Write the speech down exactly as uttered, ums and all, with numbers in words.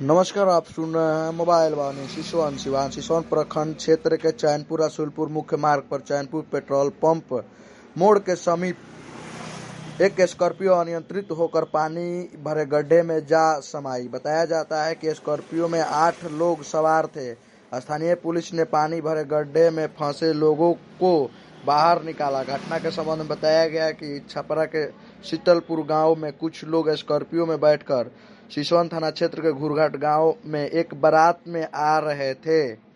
नमस्कार, आप सुन रहे हैं मोबाइल वाणी सिसवन सिवान सिसवन प्रखंड क्षेत्र के चैनपुर रसूलपुर मुख्य मार्ग पर चैनपुर पेट्रोल पंप मोड़ के समीप एक स्कॉर्पियो अनियंत्रित होकर पानी भरे गड्ढे में जा समाई। बताया जाता है कि स्कॉर्पियो में आठ लोग सवार थे। स्थानीय पुलिस ने पानी भरे गड्ढे में फंसे लोगों को बाहर निकाला। घटना के संबंध में बताया गया कि छपरा के शीतलपुर गांव में कुछ लोग स्कॉर्पियो में बैठकर सिसवन थाना क्षेत्र के घुरघाट गांव में एक बारात में आ रहे थे।